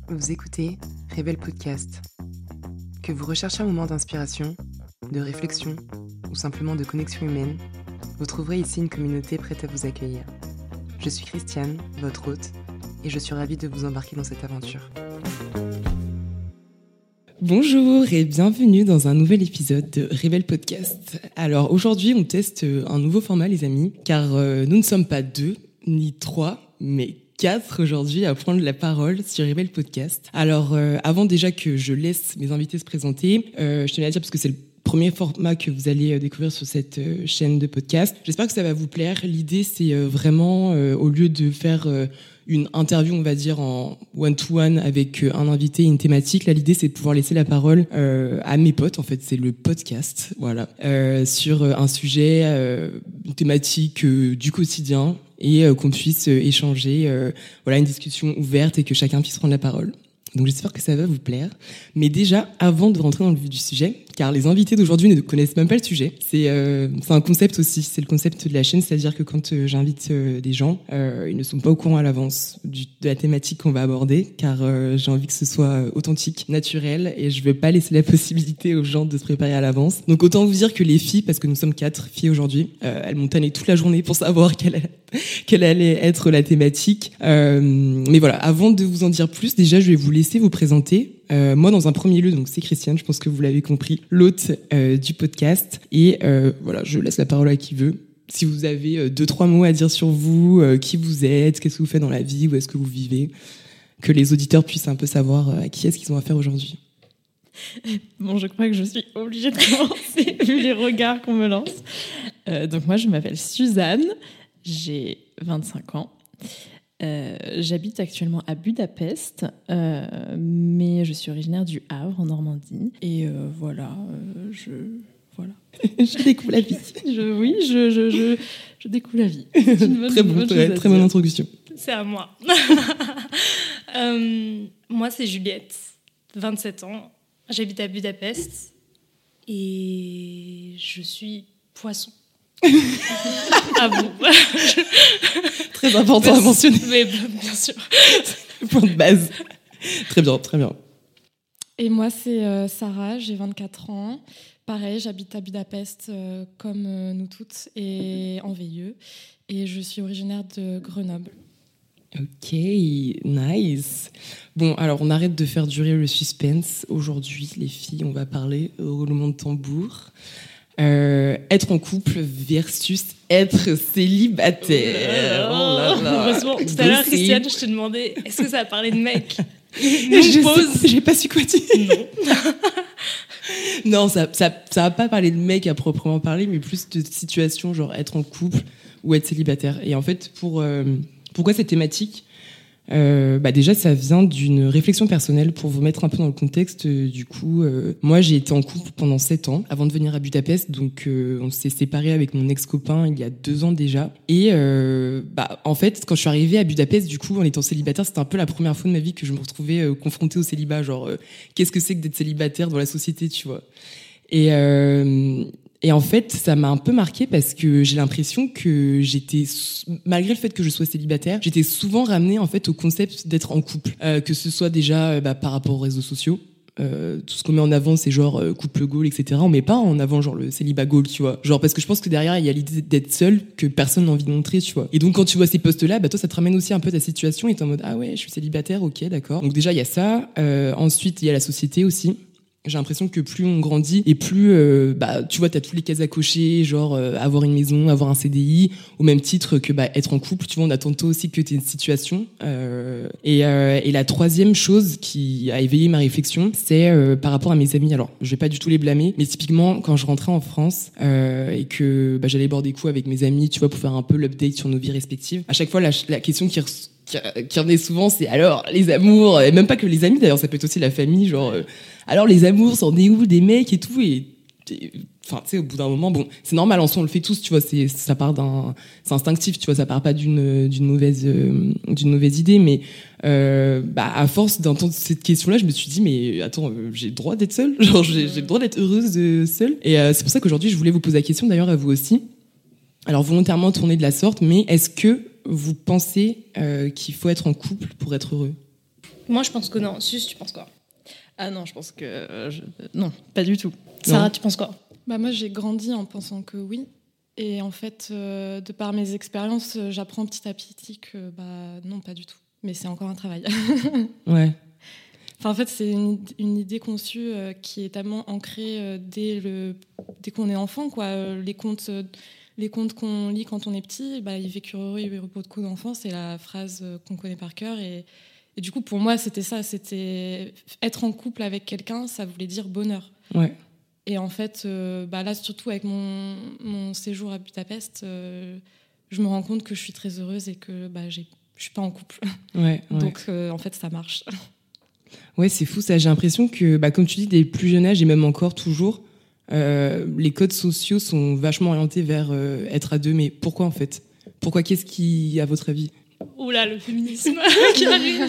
Vous écoutez Rebelle Podcast. Que vous recherchez un moment d'inspiration, de réflexion ou simplement de connexion humaine, vous trouverez ici une communauté prête à vous accueillir. Je suis Christiane, votre hôte, et je suis ravie de vous embarquer dans cette aventure. Bonjour et bienvenue dans un nouvel épisode de Rebelle Podcast. Alors aujourd'hui on teste un nouveau format les amis, car nous ne sommes pas 2 ni 3, mais 4 aujourd'hui à prendre la parole sur Rebelle Podcast. Alors avant déjà que je laisse mes invités se présenter, je tenais à dire parce que c'est le premier format que vous allez découvrir sur cette chaîne de podcast. J'espère que ça va vous plaire. L'idée c'est vraiment au lieu de faire une interview, on va dire, en one-to-one avec un invité et une thématique. Là, l'idée, c'est de pouvoir laisser la parole à mes potes. En fait, c'est le podcast, voilà, sur un sujet, une thématique du quotidien et qu'on puisse échanger, voilà, une discussion ouverte et que chacun puisse prendre la parole. Donc j'espère que ça va vous plaire. Mais déjà, avant de rentrer dans le vif du sujet, car les invités d'aujourd'hui ne connaissent même pas le sujet, c'est un concept aussi, c'est le concept de la chaîne, c'est-à-dire que quand j'invite des gens, ils ne sont pas au courant à l'avance de la thématique qu'on va aborder, car j'ai envie que ce soit authentique, naturel, et je ne veux pas laisser la possibilité aux gens de se préparer à l'avance. Donc autant vous dire que les filles, parce que nous sommes 4 filles aujourd'hui, elles m'ont tanné toute la journée pour savoir quelle allait être la thématique. Mais voilà, avant de vous en dire plus, déjà je vais vous laisser vous présenter. Moi, dans un premier lieu, donc c'est Christiane, je pense que vous l'avez compris, l'hôte du podcast. Et voilà, je laisse la parole à qui veut. Si vous avez 2-3 mots à dire sur vous, qui vous êtes, qu'est-ce que vous faites dans la vie, où est-ce que vous vivez, que les auditeurs puissent un peu savoir à qui est-ce qu'ils ont affaire aujourd'hui. Bon, je crois que je suis obligée de commencer, vu les regards qu'on me lance. Donc moi, je m'appelle Suzanne, j'ai 25 ans. J'habite actuellement à Budapest, mais je suis originaire du Havre, en Normandie. Et voilà. Je découvre la vie. Je découvre la vie. Très bonne introduction. C'est à moi. Moi, c'est Juliette, 27 ans. J'habite à Budapest et je suis poisson. Ah bon. Très important à mentionner. Mais bien sûr. Point de base. Très bien. Et moi, c'est Sarah, j'ai 24 ans. Pareil, j'habite à Budapest comme nous toutes et en VIE. Et je suis originaire de Grenoble. Ok, nice. Bon, alors on arrête de faire durer le suspense. Aujourd'hui, les filles, on va parler roulement de tambour. Être en couple versus être célibataire. Oh là là. Heureusement, tout à l'heure, Christiane, je t'ai demandé est-ce que ça va parler de mec? J'ai pas su quoi dire. Non, ça va pas parler de mec à proprement parler, mais plus de situation, genre être en couple ou être célibataire. Et en fait, pourquoi cette thématique? Déjà, ça vient d'une réflexion personnelle pour vous mettre un peu dans le contexte. Du coup, moi, j'ai été en couple pendant 7 ans avant de venir à Budapest. Donc, on s'est séparés avec mon ex-copain il y a 2 ans déjà. Et en fait, quand je suis arrivée à Budapest, du coup, en étant célibataire, c'était un peu la première fois de ma vie que je me retrouvais confrontée au célibat. Genre, qu'est-ce que c'est que d'être célibataire dans la société, tu vois? Et en fait, ça m'a un peu marquée parce que j'ai l'impression que malgré le fait que je sois célibataire, j'étais souvent ramenée en fait au concept d'être en couple, que ce soit déjà par rapport aux réseaux sociaux. Tout ce qu'on met en avant, c'est genre couple goal, etc. On met pas en avant genre le célibat goal, tu vois. Genre parce que je pense que derrière il y a l'idée d'être seul que personne n'a envie de montrer, tu vois. Et donc quand tu vois ces posts-là, toi ça te ramène aussi un peu ta situation et t'es en mode ah ouais, je suis célibataire, ok, d'accord. Donc déjà il y a ça. Ensuite il y a la société aussi. J'ai l'impression que plus on grandit et plus tu vois t'as tous les cases à cocher, genre avoir une maison, avoir un CDI, au même titre que être en couple, tu vois, on attend toi aussi que t'aies une situation. Et la troisième chose qui a éveillé ma réflexion, c'est par rapport à mes amis. Alors je vais pas du tout les blâmer, mais typiquement quand je rentrais en France et que j'allais boire des coups avec mes amis, tu vois, pour faire un peu l'update sur nos vies respectives, à chaque fois la question qui revenait souvent, c'est alors les amours, et même pas que les amis d'ailleurs, ça peut être aussi la famille, genre alors les amours, c'en est où des mecs et tout, enfin tu sais, au bout d'un moment, bon, c'est normal, en soi on le fait tous, tu vois, c'est instinctif, tu vois, ça part pas d'une mauvaise idée, mais à force d'entendre cette question-là, je me suis dit mais attends, j'ai le droit d'être seule, genre j'ai le droit d'être heureuse seule, et c'est pour ça qu'aujourd'hui je voulais vous poser la question, d'ailleurs à vous aussi. Alors volontairement tourner de la sorte, mais est-ce que vous pensez qu'il faut être en couple pour être heureux? Moi, je pense que non. Sus, tu penses quoi? Ah non, je pense que... Non, pas du tout. Sarah, tu penses quoi? Moi, j'ai grandi en pensant que oui. Et en fait, de par mes expériences, j'apprends petit à petit que non, pas du tout. Mais c'est encore un travail. Ouais. Enfin, en fait, c'est une idée conçue qui est tellement ancrée dès qu'on est enfant, quoi. Les contes qu'on lit quand on est petit, il vécut heureux et repos de coups d'enfant, c'est la phrase qu'on connaît par cœur. Et du coup, pour moi, c'était ça. C'était être en couple avec quelqu'un, ça voulait dire bonheur. Ouais. Et en fait, là, surtout avec mon séjour à Budapest, je me rends compte que je suis très heureuse et que je suis pas en couple. Ouais. Donc, en fait, ça marche. Ouais, c'est fou ça. J'ai l'impression que, comme tu dis, dès le plus jeune âge et même encore toujours, les codes sociaux sont vachement orientés vers être à deux. Mais pourquoi en fait? Pourquoi? Qu'est-ce qui, à votre avis? Oula, le féminisme qui arrive.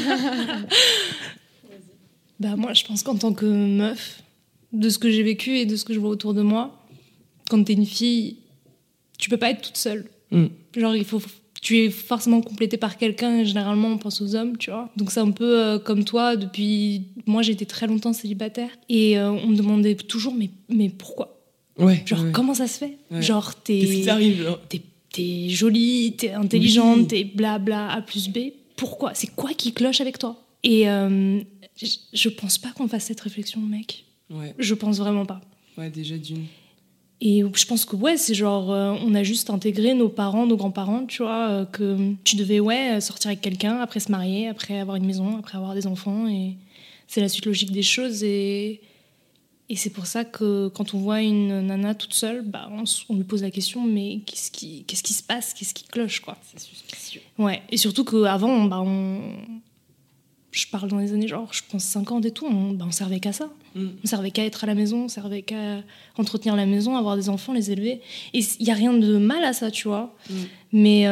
Moi, je pense qu'en tant que meuf, de ce que j'ai vécu et de ce que je vois autour de moi, quand t'es une fille, tu peux pas être toute seule. Genre, tu es forcément complétée par quelqu'un, et généralement on pense aux hommes, tu vois. Donc c'est un peu comme toi, moi j'ai été très longtemps célibataire, et on me demandait toujours, mais pourquoi? Ouais. Genre, comment ça se fait? Ouais. Genre, qu'est-ce qui t'arrive, genre t'es jolie, t'es intelligente, t'es blabla, A plus B. Pourquoi? C'est quoi qui cloche avec toi? Et je pense pas qu'on fasse cette réflexion, mec. Ouais. Je pense vraiment pas. Ouais, déjà d'une. Et je pense que c'est genre, on a juste intégré nos parents, nos grands-parents, tu vois, que tu devais sortir avec quelqu'un, après se marier, après avoir une maison, après avoir des enfants, et c'est la suite logique des choses. Et c'est pour ça que quand on voit une nana toute seule, on lui pose la question, mais qu'est-ce qui se passe, qu'est-ce qui cloche, quoi. C'est suspicieux. Ouais, et surtout qu'avant, je parle dans les années, genre, je pense 50 et tout, on servait qu'à ça. On servait qu'à être à la maison, on servait qu'à entretenir la maison, avoir des enfants, les élever. Et il n'y a rien de mal à ça, tu vois. Mais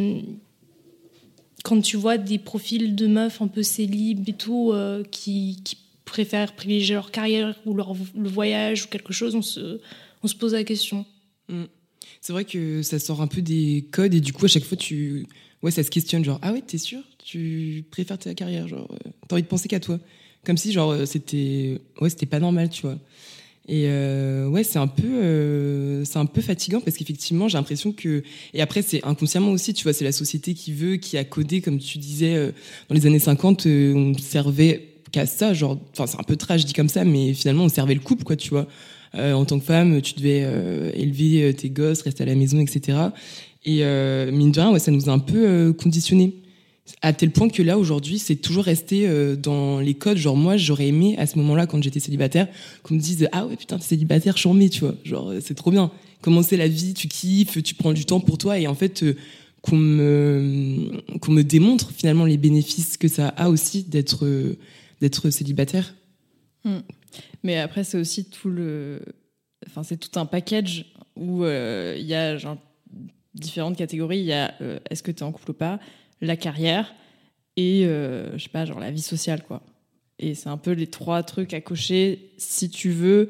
quand tu vois des profils de meufs un peu célibes et tout, qui préfèrent privilégier leur carrière ou le voyage ou quelque chose, on se pose la question. C'est vrai que ça sort un peu des codes et du coup, à chaque fois, ça se questionne, genre, ah ouais, t'es sûr? Tu préfères ta carrière, genre, t'as envie de penser qu'à toi. Comme si, genre, c'était pas normal, tu vois. Et c'est un peu fatigant parce qu'effectivement, j'ai l'impression que... Et après, c'est inconsciemment aussi, tu vois, c'est la société qui a codé, comme tu disais, dans les années 50, on servait qu'à ça, genre, enfin, c'est un peu trash dit comme ça, mais finalement, on servait le couple, quoi, tu vois. En tant que femme, tu devais élever tes gosses, rester à la maison, etc. Et mine de rien, ça nous a un peu conditionnés. À tel point que là, aujourd'hui, c'est toujours resté dans les codes. Genre, moi, j'aurais aimé, à ce moment-là, quand j'étais célibataire, qu'on me dise « Ah ouais, putain, t'es célibataire, chambé, tu vois. » Genre, c'est trop bien. Commencer la vie, tu kiffes, tu prends du temps pour toi. Et en fait, qu'on me démontre, finalement, les bénéfices que ça a aussi d'être célibataire. Mais après, c'est aussi c'est tout un package où il y a genre différentes catégories. Il y a est-ce que tu es en couple ou pas, la carrière et je sais pas, genre la vie sociale, quoi. Et c'est un peu les trois trucs à cocher si tu veux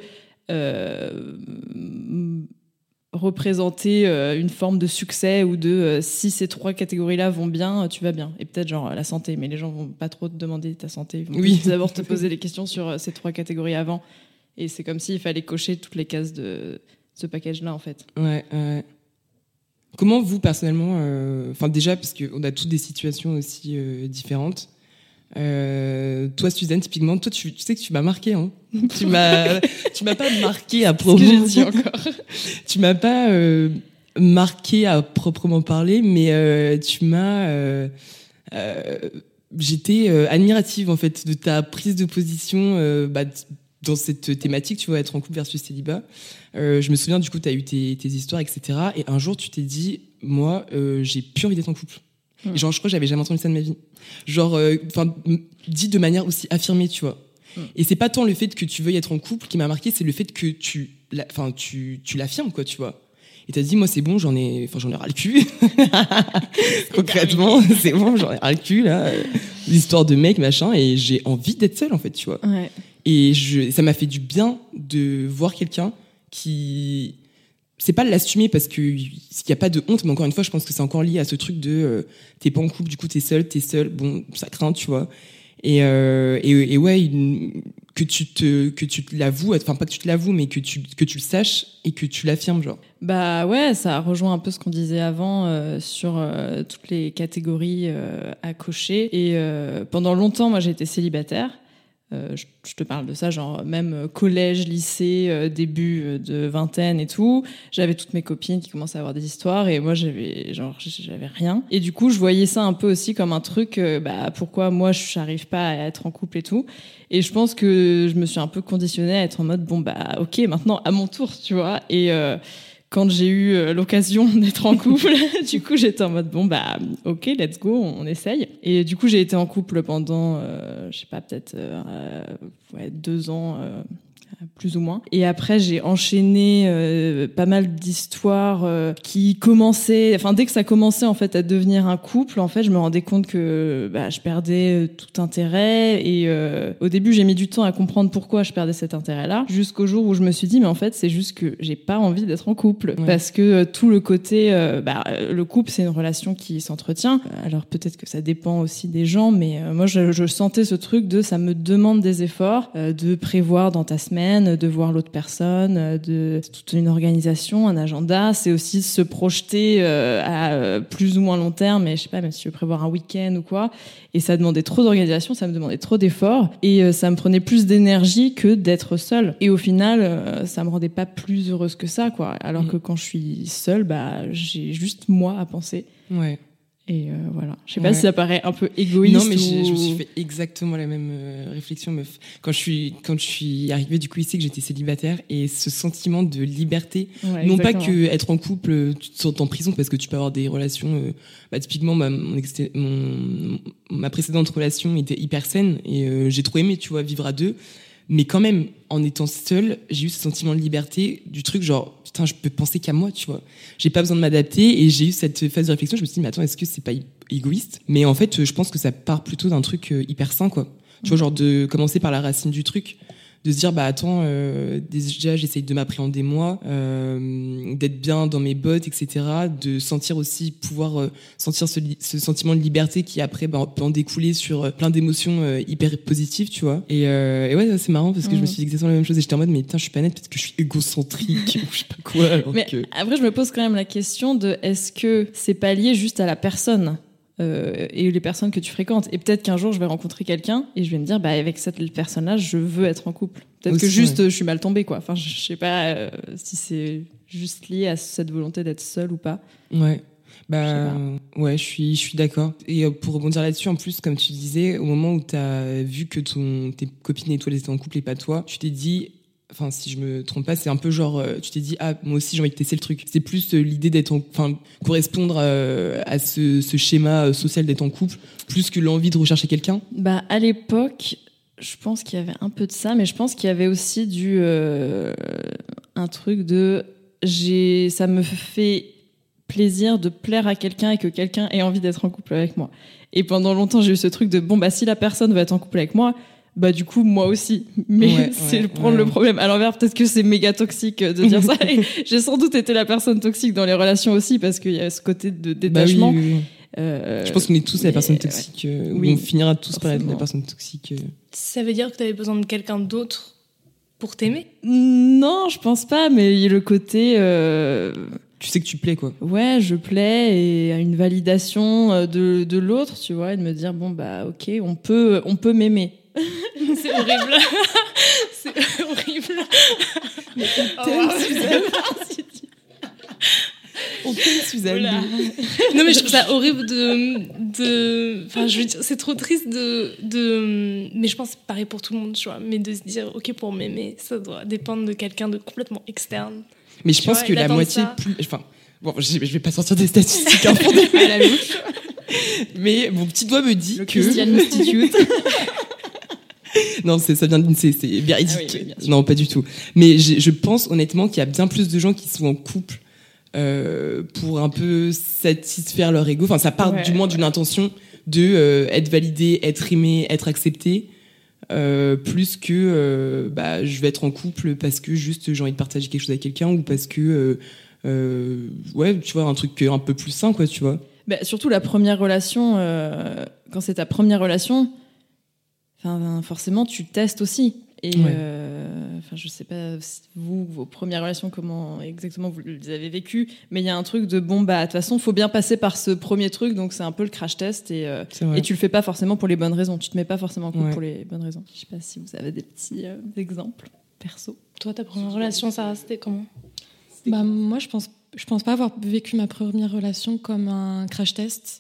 représenter une forme de succès ou de si ces trois catégories-là vont bien, tu vas bien. Et peut-être genre la santé, mais les gens vont pas trop te demander ta santé, ils vont d'abord te poser des questions sur ces trois catégories avant. Et c'est comme s'il fallait cocher toutes les cases de ce package-là, en fait. Ouais. Comment vous, personnellement, déjà, parce qu'on a toutes des situations aussi différentes. Toi, Suzanne, typiquement, toi, tu sais que tu m'as marqué, hein. Tu m'as pas marqué à proprement. C'est ce que j'ai dit encore. Tu m'as pas marqué à proprement parler, mais tu m'as. J'étais admirative en fait de ta prise de position dans cette thématique, tu vois, être en couple versus célibat. Je me souviens du coup, tu as eu tes histoires, etc. Et un jour, tu t'es dit, moi, j'ai plus envie d'être en couple. Et genre, je crois que j'avais jamais entendu ça de ma vie. Genre, dit de manière aussi affirmée, tu vois. Et c'est pas tant le fait que tu veuilles être en couple qui m'a marqué, c'est le fait que tu l'affirmes, quoi, tu vois. Et t'as dit, moi, c'est bon, j'en ai ras le cul. Concrètement, c'est bon, j'en ai ras le cul, là. L'histoire de mec, machin, et j'ai envie d'être seule, en fait, tu vois. Ouais. Et ça m'a fait du bien de voir quelqu'un qui... C'est pas l'assumer parce qu'il n'y a pas de honte, mais encore une fois, je pense que c'est encore lié à ce truc de t'es pas en couple, du coup t'es seule, bon, ça craint, tu vois. Et ouais, que tu te l'avoues, enfin pas que tu te l'avoues, mais que tu le saches et que tu l'affirmes, genre. Bah ouais, ça rejoint un peu ce qu'on disait avant sur toutes les catégories à cocher. Et pendant longtemps, moi, j'ai été célibataire. Je te parle de ça, genre même collège, lycée, début de vingtaine et tout. J'avais toutes mes copines qui commençaient à avoir des histoires et moi j'avais rien. Et du coup, je voyais ça un peu aussi comme un truc, pourquoi moi je n'arrive pas à être en couple et tout. Et je pense que je me suis un peu conditionnée à être en mode ok, maintenant à mon tour, tu vois. Et quand j'ai eu l'occasion d'être en couple, du coup, j'étais en mode ok, let's go, on essaye. Et du coup, j'ai été en couple pendant, je sais pas, peut-être 2 ans, plus ou moins. Et après, j'ai enchaîné pas mal d'histoires qui commençaient... Enfin, dès que ça commençait en fait à devenir un couple, en fait, je me rendais compte que je perdais tout intérêt. Et au début, j'ai mis du temps à comprendre pourquoi je perdais cet intérêt-là, jusqu'au jour où je me suis dit, mais en fait, c'est juste que j'ai pas envie d'être en couple. Ouais. Parce que tout le côté... le couple, c'est une relation qui s'entretient. Alors, peut-être que ça dépend aussi des gens, mais moi, je sentais ce truc de ça me demande des efforts, de prévoir dans ta semaine, de voir l'autre personne, de toute une organisation, un agenda. C'est aussi se projeter à plus ou moins long terme, mais je sais pas, même si tu veux prévoir un week-end ou quoi. Et ça demandait trop d'organisation, ça me demandait trop d'efforts, et ça me prenait plus d'énergie que d'être seule. Et au final, ça me rendait pas plus heureuse que ça, quoi. Alors que quand je suis seule, j'ai juste moi à penser. Ouais. Et voilà. Je sais pas si ça paraît un peu égoïste. Non, mais je me suis fait exactement la même réflexion, meuf. Quand je suis arrivée du coup ici, que j'étais célibataire, et ce sentiment de liberté, non pas que être en couple, tu te sens en prison, parce que tu peux avoir des relations. Typiquement, ma précédente relation était hyper saine, et j'ai trop aimé, tu vois, vivre à deux. Mais quand même, en étant seule, j'ai eu ce sentiment de liberté du truc, genre, putain, je peux penser qu'à moi, tu vois. J'ai pas besoin de m'adapter, et j'ai eu cette phase de réflexion, je me suis dit, mais attends, est-ce que c'est pas égoïste? Mais en fait, je pense que ça part plutôt d'un truc hyper sain, quoi. Tu vois, genre de commencer par la racine du truc, de se dire, déjà, j'essaye de m'appréhender moi, d'être bien dans mes bottes, etc., de sentir aussi, pouvoir sentir ce sentiment de liberté qui après peut en découler sur plein d'émotions hyper positives, tu vois. Et ouais, c'est marrant parce que je me suis dit exactement la même chose et j'étais en mode, mais putain, je suis pas nette parce que je suis égocentrique ou je sais pas quoi. Mais après, je me pose quand même la question de est-ce que c'est pas lié juste à la personne et les personnes que tu fréquentes, et peut-être qu'un jour je vais rencontrer quelqu'un et je vais me dire avec cette personne-là je veux être en couple, peut-être aussi, que juste je suis mal tombée, quoi. Enfin, je sais pas si c'est juste lié à cette volonté d'être seule ou pas. Ouais, ouais, je suis d'accord. Et pour rebondir là-dessus, en plus, comme tu disais, au moment où t'as vu que tes copines et toi elles étaient en couple et pas toi, tu t'es dit, enfin, si je me trompe pas, c'est un peu genre, tu t'es dit, moi aussi j'ai envie de tester le truc. C'est plus l'idée correspondre à ce schéma social d'être en couple, plus que l'envie de rechercher quelqu'un. À l'époque, je pense qu'il y avait un peu de ça, mais je pense qu'il y avait aussi un truc de, ça me fait plaisir de plaire à quelqu'un et que quelqu'un ait envie d'être en couple avec moi. Et pendant longtemps, j'ai eu ce truc de, si la personne veut être en couple avec moi, du coup moi aussi, mais prendre le problème à l'envers. Peut-être que c'est méga toxique de dire ça, et j'ai sans doute été la personne toxique dans les relations aussi, parce qu'il y a ce côté de détachement. Oui. Je pense qu'on est tous la personne toxique, on finira tous par être la personne toxique. Ça veut dire que tu avais besoin de quelqu'un d'autre pour t'aimer? Non, je pense pas, mais il y a le côté tu sais que tu plais, quoi. Ouais, je plais, et une validation de l'autre, tu vois, et de me dire ok, on peut m'aimer. C'est horrible. C'est horrible. Mais on t'aime, Suzanne. On t'aime, Suzanne. Non, mais je trouve ça horrible enfin, je veux dire, c'est trop triste mais je pense que c'est pareil pour tout le monde, tu vois, mais de se dire, ok, pour m'aimer, ça doit dépendre de quelqu'un de complètement externe. Mais je pense que la moitié je vais pas sortir des statistiques infondées à la louche. Mais mon petit doigt me dit le Christian Institute. Non, ça vient c'est véridique. Oui, non, pas du tout. Mais je pense honnêtement qu'il y a bien plus de gens qui sont en couple pour un peu satisfaire leur ego. Enfin, ça part du moins d'une intention de être validé, être aimé, être accepté, plus que je vais être en couple parce que juste j'ai envie de partager quelque chose avec quelqu'un, ou parce que tu vois, un truc un peu plus sain, quoi, tu vois. Surtout la première relation, quand c'est ta première relation, enfin, forcément, tu testes aussi. Et Ouais. je sais pas vos premières relations, comment exactement vous les avez vécues, mais il y a un truc de bon, de toute façon, faut bien passer par ce premier truc, donc c'est un peu le crash test et tu le fais pas forcément pour les bonnes raisons. Tu te mets pas forcément en couple pour les bonnes raisons. Je sais pas si vous avez des petits exemples perso. Toi, ta première relation, Sarah, c'était comment? Moi, je pense pas avoir vécu ma première relation comme un crash test.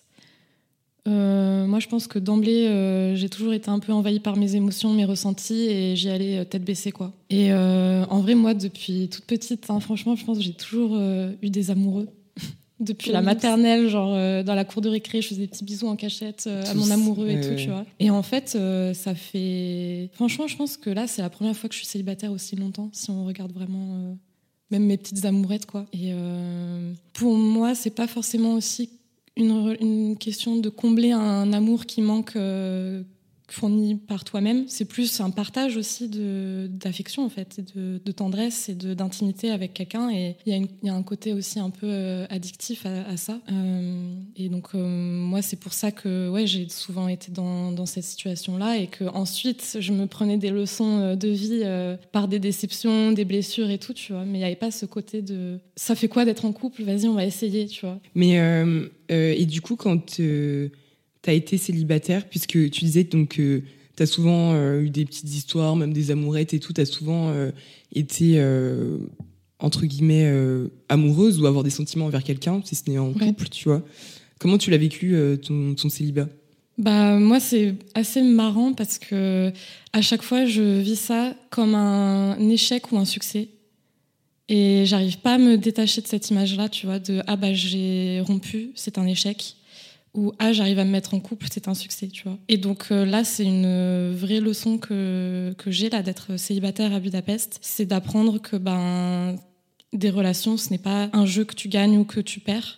Moi, je pense que d'emblée, j'ai toujours été un peu envahie par mes émotions, mes ressentis, et j'y allais tête baissée, quoi. Et en vrai, moi, depuis toute petite, franchement, je pense que j'ai toujours eu des amoureux. Depuis la maternelle, genre dans la cour de récré, je faisais des petits bisous en cachette à mon amoureux et tout, tu vois. Et en fait, ça fait... Franchement, je pense que là, c'est la première fois que je suis célibataire aussi longtemps, si on regarde vraiment même mes petites amourettes, quoi. Et pour moi, c'est pas forcément aussi une question de combler un amour qui manque fourni par toi-même. C'est plus un partage aussi d'affection, en fait, et de tendresse et d'intimité avec quelqu'un. Et il y a un côté aussi un peu addictif à ça. Et donc, moi, c'est pour ça que j'ai souvent été dans cette situation-là et qu'ensuite, je me prenais des leçons de vie par des déceptions, des blessures et tout, tu vois. Mais il n'y avait pas ce côté de « ça fait quoi d'être en couple ? Vas-y, on va essayer », tu vois. Mais, et du coup, quand... t'as été célibataire, puisque tu disais donc t'as souvent eu des petites histoires, même des amourettes et tout, t'as souvent été entre guillemets amoureuse ou avoir des sentiments envers quelqu'un, si ce n'est en couple, tu vois. Comment tu l'as vécu ton célibat? Moi, c'est assez marrant parce que à chaque fois, je vis ça comme un échec ou un succès. Et j'arrive pas à me détacher de cette image-là, tu vois, de j'ai rompu, c'est un échec. Ou j'arrive à me mettre en couple, c'est un succès, tu vois. Et donc là, c'est une vraie leçon que j'ai là d'être célibataire à Budapest, c'est d'apprendre que des relations, ce n'est pas un jeu que tu gagnes ou que tu perds.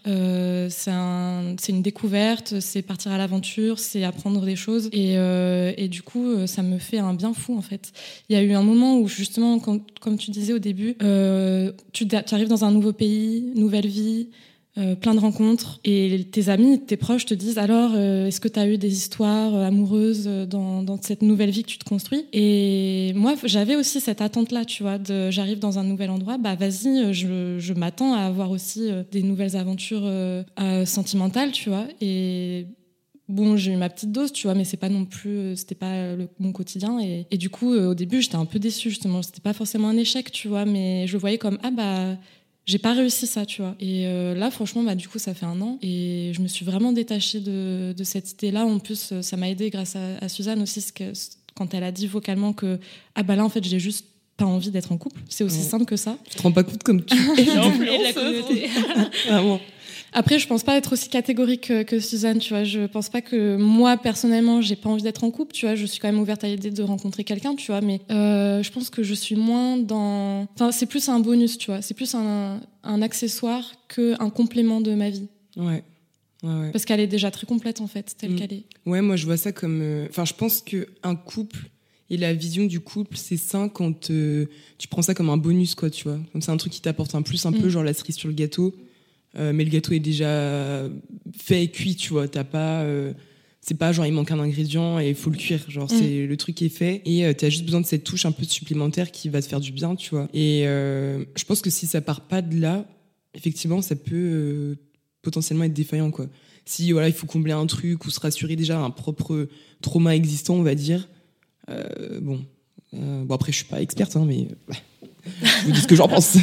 C'est une découverte, c'est partir à l'aventure, c'est apprendre des choses. Et du coup, ça me fait un bien fou, en fait. Il y a eu un moment où, justement, comme tu disais au début, tu arrives dans un nouveau pays, nouvelle vie, plein de rencontres, et tes amis, tes proches te disent alors est-ce que tu as eu des histoires amoureuses dans cette nouvelle vie que tu te construis? Et moi j'avais aussi cette attente là, tu vois, j'arrive dans un nouvel endroit, vas-y, je m'attends à avoir aussi des nouvelles aventures sentimentales, tu vois. Et bon, j'ai eu ma petite dose, tu vois, mais c'est pas non plus, c'était pas mon quotidien. Et du coup, au début, j'étais un peu déçue, justement. C'était pas forcément un échec, tu vois, mais je le voyais comme j'ai pas réussi ça, tu vois. Et là, franchement, du coup, ça fait 1 an. Et je me suis vraiment détachée de cette idée-là. En plus, ça m'a aidée grâce à Suzanne aussi, quand elle a dit vocalement que là, en fait, j'ai juste pas envie d'être en couple. C'est aussi simple que ça. Tu te rends pas compte comme tu es la communauté. Vraiment. Après, je pense pas être aussi catégorique que Suzanne, tu vois. Je pense pas que moi, personnellement, j'ai pas envie d'être en couple, tu vois. Je suis quand même ouverte à l'idée de rencontrer quelqu'un, tu vois. Mais je pense que je suis moins dans... Enfin, c'est plus un bonus, tu vois. C'est plus un accessoire qu'un complément de ma vie. Ouais. Parce qu'elle est déjà très complète, en fait, telle qu'elle est. Ouais, moi, je vois ça comme... Enfin, je pense qu'un couple et la vision du couple, c'est sain quand tu prends ça comme un bonus, quoi, tu vois. Comme c'est un truc qui t'apporte un plus, un peu genre la cerise sur le gâteau. Mais le gâteau est déjà fait et cuit, tu vois. T'as pas, c'est pas genre il manque un ingrédient et il faut le cuire. Genre c'est le truc est fait et t'as juste besoin de cette touche un peu supplémentaire qui va te faire du bien, tu vois. Et je pense que si ça part pas de là, effectivement, ça peut potentiellement être défaillant, quoi. Si voilà, il faut combler un truc ou se rassurer déjà un propre trauma existant, on va dire. Bon, après je suis pas experte, hein, mais je vous dis ce que j'en pense.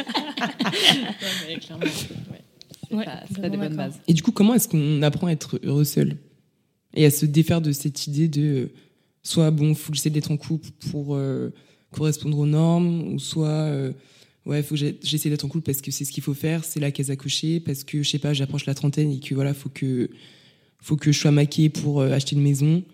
Mais clairement, c'est pas des bonnes bases. Et du coup, comment est-ce qu'on apprend à être heureux seul et à se défaire de cette idée de soit faut que j'essaie d'être en couple pour correspondre aux normes, ou soit faut que j'essaie d'être en couple parce que c'est ce qu'il faut faire, c'est la case à cocher, parce que je sais pas, j'approche la trentaine et que voilà, faut que je sois maquée pour acheter une maison.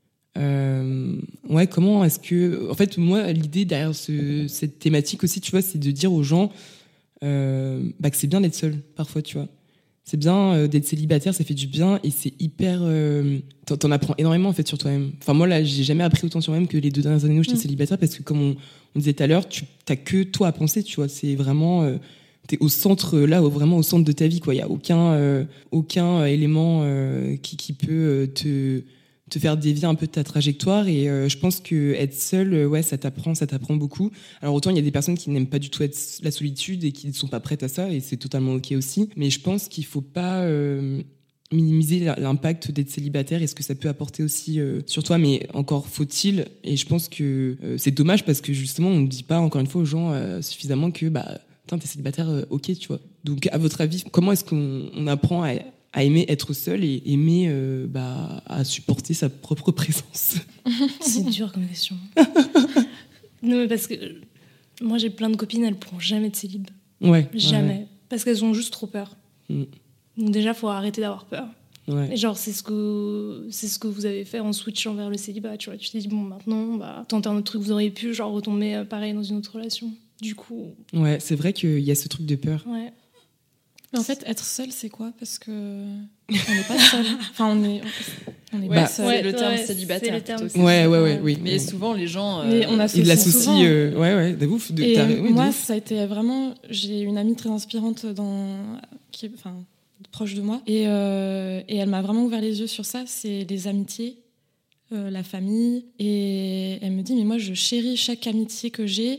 Comment est-ce que... En fait, moi, l'idée derrière cette thématique aussi, tu vois, c'est de dire aux gens que c'est bien d'être seul, parfois, tu vois. C'est bien d'être célibataire, ça fait du bien, et c'est hyper... T'en apprends énormément, en fait, sur toi-même. Enfin, moi, là, j'ai jamais appris autant sur moi-même que les 2 dernières années où j'étais célibataire, parce que, comme on disait tout à l'heure, t'as que toi à penser, tu vois. C'est vraiment... t'es au centre, vraiment au centre de ta vie, quoi. Il y a aucun élément qui peut te faire dévier un peu de ta trajectoire. Et je pense que être seul, ça t'apprend beaucoup. Alors autant il y a des personnes qui n'aiment pas du tout la solitude et qui ne sont pas prêtes à ça, et c'est totalement ok aussi. Mais je pense qu'il faut pas minimiser l'impact d'être célibataire et ce que ça peut apporter aussi sur toi. Mais encore faut-il, et je pense que c'est dommage parce que justement on ne dit pas encore une fois aux gens suffisamment que t'es célibataire, ok, tu vois. Donc à votre avis, comment est-ce qu'on apprend à aimer être seul et aimer à supporter sa propre présence? C'est dur comme question. Non, mais parce que moi j'ai plein de copines, elles pourront jamais de célib. Ouais. Jamais. Ouais. Parce qu'elles ont juste trop peur. Donc déjà, faut arrêter d'avoir peur. Ouais. Et genre, c'est ce que vous avez fait en switchant vers le célibat, tu vois. Tu t'es dit, bon, maintenant, tenter un autre truc, vous auriez pu genre retomber pareil dans une autre relation. Du coup... Ouais, c'est vrai qu'il y a ce truc de peur. Ouais. Mais en fait, être seul, c'est quoi? Parce que on n'est pas seul. Enfin, on est Ouais, pas seul. c'est le terme ouais, célibataire. c'est le terme plutôt. Ouais, oui. Mais souvent, les gens. Mais on associe Ils l'associent, souvent. de ouf. Et de moi, ouf. ça a été vraiment... J'ai une amie très inspirante qui est proche de moi. Et elle m'a vraiment ouvert les yeux sur ça. C'est les amitiés, la famille. Et elle me dit, mais moi, je chéris chaque amitié que j'ai.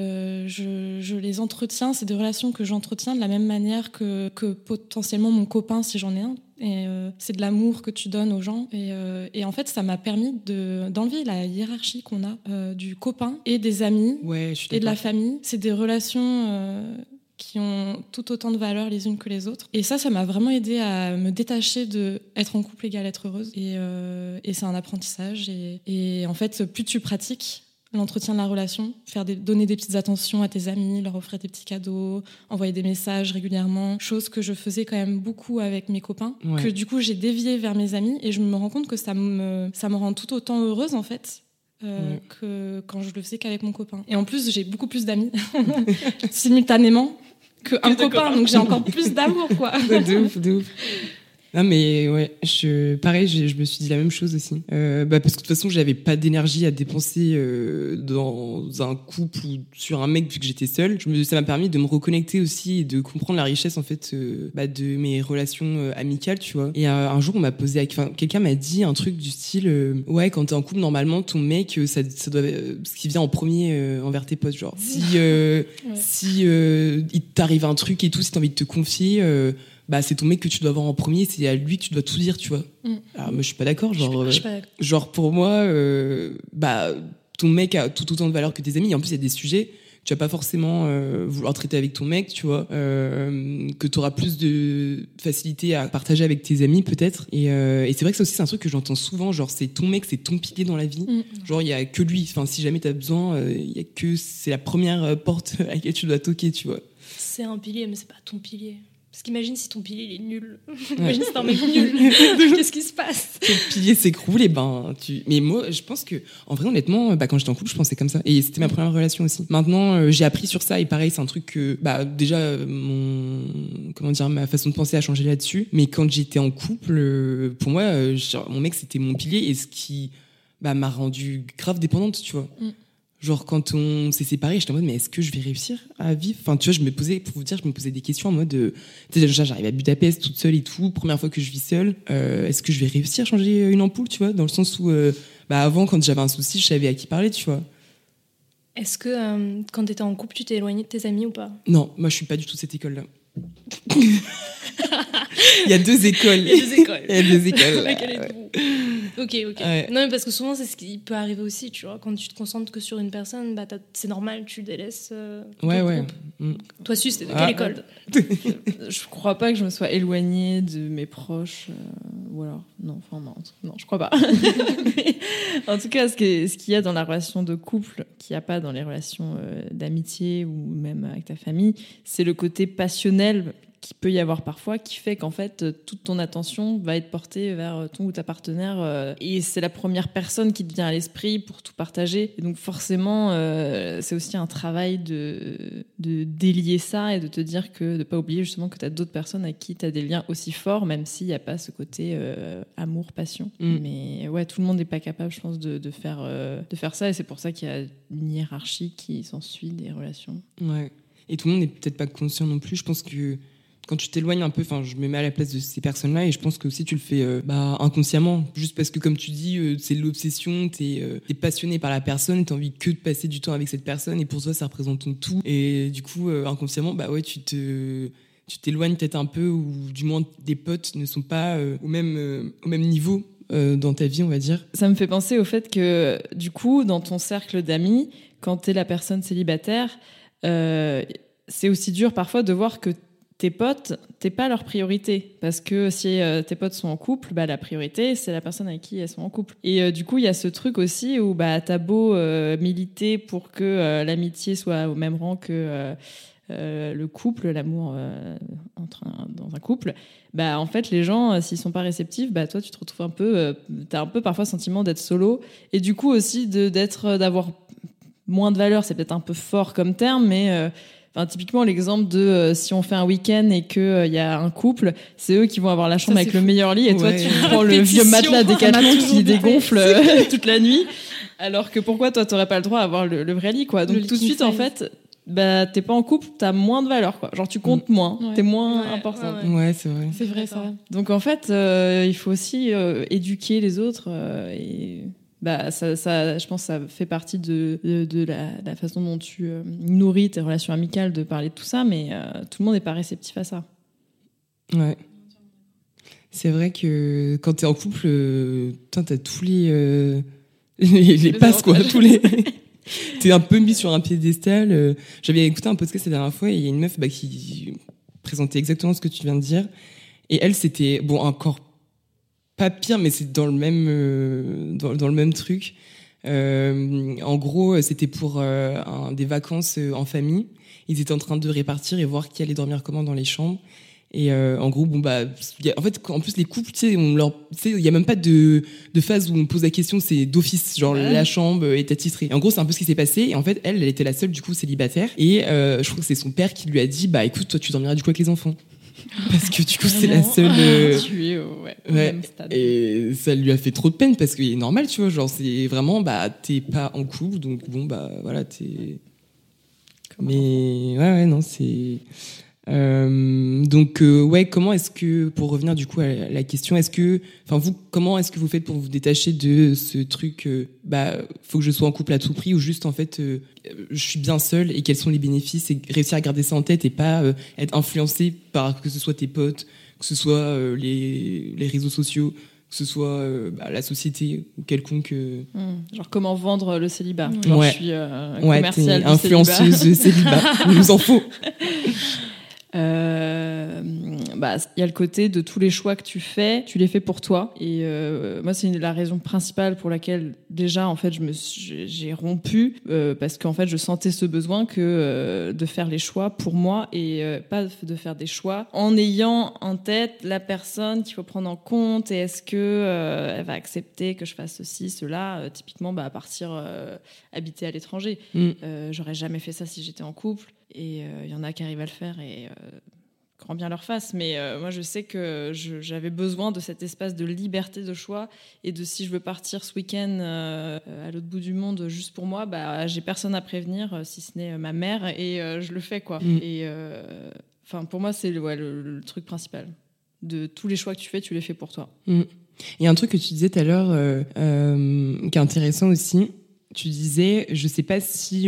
Je les entretiens. C'est des relations que j'entretiens de la même manière que potentiellement mon copain, si j'en ai un. Et c'est de l'amour que tu donnes aux gens. Et en fait, ça m'a permis d'enlever la hiérarchie qu'on a du copain et des amis et de la famille. C'est des relations qui ont tout autant de valeur les unes que les autres. Et ça m'a vraiment aidée à me détacher de être en couple égale être heureuse. Et c'est un apprentissage. Et en fait, plus tu pratiques l'entretien de la relation, donner des petites attentions à tes amis, leur offrir des petits cadeaux, envoyer des messages régulièrement, chose que je faisais quand même beaucoup avec mes copains, que du coup j'ai dévié vers mes amis, et je me rends compte que ça me rend tout autant heureuse en fait que quand je le faisais qu'avec mon copain. Et en plus, j'ai beaucoup plus d'amis simultanément qu'un copain, donc j'ai encore plus d'amour, quoi. De ouf. Non mais ouais, je me suis dit la même chose aussi. Parce que de toute façon, j'avais pas d'énergie à dépenser dans un couple ou sur un mec vu que j'étais seule. Ça m'a permis de me reconnecter aussi et de comprendre la richesse en fait de mes relations amicales, tu vois. Et un jour, quelqu'un m'a dit un truc du style ouais, quand t'es en couple, normalement ton mec ça doit ce qui vient en premier envers tes potes, genre si il t'arrive un truc et tout, si t'as envie de te confier c'est ton mec que tu dois avoir en premier, c'est à lui que tu dois tout dire, tu vois. Alors moi je suis pas d'accord, genre pour moi ton mec a tout autant de valeur que tes amis, et en plus il y a des sujets tu vas pas forcément vouloir traiter avec ton mec, tu vois, que tu auras plus de facilité à partager avec tes amis peut-être, et c'est vrai que ça aussi c'est un truc que j'entends souvent, genre c'est ton mec, c'est ton pilier dans la vie, genre il y a que lui, enfin si jamais t'as besoin, c'est la première porte à laquelle tu dois toquer, tu vois. C'est un pilier, mais c'est pas ton pilier. Parce qu'imagine si ton pilier il est nul. Imagine si t'es un mec nul. Qu'est-ce qui se passe? Ton pilier s'écroule, mais moi je pense que en vrai honnêtement quand j'étais en couple je pensais comme ça, et c'était ma première relation aussi. Maintenant j'ai appris sur ça, et pareil c'est un truc que déjà ma façon de penser a changé là-dessus, mais quand j'étais en couple pour moi mon mec c'était mon pilier, et ce qui m'a rendu grave dépendante, tu vois. Genre quand on s'est séparés, j'étais en mode mais est-ce que je vais réussir à vivre, enfin tu vois, je me posais des questions en mode tu sais, déjà j'arrive à Budapest toute seule et tout, première fois que je vis seule, est-ce que je vais réussir à changer une ampoule, tu vois, dans le sens où avant quand j'avais un souci je savais à qui parler, tu vois. Est-ce que quand t'étais en couple tu t'es éloigné de tes amis ou pas? Non, moi je suis pas du tout cette école là. Il y a deux écoles. Laquelle êtes-vous? Ok. Ouais. Non, mais parce que souvent, c'est ce qui peut arriver aussi, tu vois. Quand tu te concentres que sur une personne, c'est normal, tu délaisses ouais. Toi, Sus, t'es de quelle école? Je crois pas que je me sois éloignée de mes proches. Ou alors, non, je crois pas. Mais, en tout cas, ce qu'il y a dans la relation de couple, qu'il n'y a pas dans les relations d'amitié ou même avec ta famille, c'est le côté passionnel qu'il peut y avoir parfois, qui fait qu'en fait toute ton attention va être portée vers ton ou ta partenaire, et c'est la première personne qui te vient à l'esprit pour tout partager, et donc forcément c'est aussi un travail de délier ça et de te dire de pas oublier justement que tu as d'autres personnes avec qui tu as des liens aussi forts, même s'il n'y a pas ce côté amour, passion. Mais ouais, tout le monde n'est pas capable, je pense, de faire ça, et c'est pour ça qu'il y a une hiérarchie qui s'ensuit des relations. Ouais. Et tout le monde n'est peut-être pas conscient non plus. Je pense que quand tu t'éloignes un peu, enfin, je me mets à la place de ces personnes-là et je pense que aussi tu le fais inconsciemment, juste parce que comme tu dis, c'est l'obsession, t'es passionné par la personne, t'as envie que de passer du temps avec cette personne et pour toi ça représente ton tout et du coup inconsciemment tu t'éloignes peut-être un peu ou du moins tes potes ne sont pas au même niveau dans ta vie, on va dire. Ça me fait penser au fait que du coup dans ton cercle d'amis, quand t'es la personne célibataire, c'est aussi dur parfois de voir que tes potes, t'es pas leur priorité. Parce que si tes potes sont en couple, la priorité, c'est la personne avec qui elles sont en couple. Et du coup, il y a ce truc aussi où t'as beau militer pour que l'amitié soit au même rang que le couple, l'amour dans un couple. En fait, les gens, s'ils sont pas réceptifs, toi, tu te retrouves un peu... t'as un peu parfois le sentiment d'être solo. Et du coup aussi d'avoir moins de valeur. C'est peut-être un peu fort comme terme, mais... typiquement, l'exemple de si on fait un week-end et qu'il y a un couple, c'est eux qui vont avoir la chambre avec le meilleur lit et toi, tu prends le vieux matelas Décathlon qui dégonfle toute la nuit. Alors que pourquoi toi, t'aurais pas le droit à avoir le vrai lit, quoi. Donc tout de suite, en fait, t'es pas en couple, t'as moins de valeur, quoi. Genre, tu comptes moins, t'es moins important. Ouais, c'est vrai. C'est vrai, ça. Donc en fait, il faut aussi éduquer les autres et... je pense que ça fait partie de la façon dont tu nourris tes relations amicales, de parler de tout ça, mais tout le monde n'est pas réceptif à ça. Ouais. C'est vrai que quand t'es en couple, t'as tous les passes, quoi. T'es un peu mis sur un piédestal. J'avais écouté un podcast la dernière fois et il y a une meuf qui présentait exactement ce que tu viens de dire. Et elle, c'était, encore pas pire, mais c'est dans le même truc. En gros, c'était pour des vacances en famille. Ils étaient en train de répartir et voir qui allait dormir comment dans les chambres. Et en gros, en fait, en plus les couples, il y a même pas de phase où on pose la question, c'est d'office, genre la chambre est attitrée. Et en gros, c'est un peu ce qui s'est passé. Et en fait, elle était la seule du coup célibataire. Et je crois que c'est son père qui lui a dit, écoute, toi, tu dormiras du coup avec les enfants. Parce que du coup c'est la seule tu es au même stade. Et ça lui a fait trop de peine parce qu'il est normal, tu vois, genre c'est vraiment t'es pas en couple donc voilà, t'es comme mais ouais non c'est donc comment est-ce que, pour revenir du coup à la question, comment est-ce que vous faites pour vous détacher de ce truc faut que je sois en couple à tout prix, ou juste en fait je suis bien seule, et quels sont les bénéfices, et réussir à garder ça en tête et pas être influencé par que ce soit tes potes, que ce soit les réseaux sociaux, que ce soit la société ou quelconque genre comment vendre le célibat. Ouais. Je suis commerciale du influenceuse célibat. Il nous en faut. Il y a le côté de tous les choix que tu fais, tu les fais pour toi. Et moi, c'est la raison principale pour laquelle déjà, en fait, j'ai rompu parce qu'en fait, je sentais ce besoin de faire les choix pour moi et pas de faire des choix en ayant en tête la personne qu'il faut prendre en compte et est-ce que elle va accepter que je fasse ceci, cela. Typiquement, partir habiter à l'étranger. J'aurais jamais fait ça si j'étais en couple. Et il y en a qui arrivent à le faire et grand bien leur face. Mais moi, je sais que j'avais besoin de cet espace de liberté de choix et de si je veux partir ce week-end à l'autre bout du monde juste pour moi, j'ai personne à prévenir si ce n'est ma mère et je le fais, quoi. Et pour moi, c'est le truc principal. De tous les choix que tu fais, tu les fais pour toi. Il y a un truc que tu disais tout à l'heure qui est intéressant aussi. Tu disais, je sais pas si...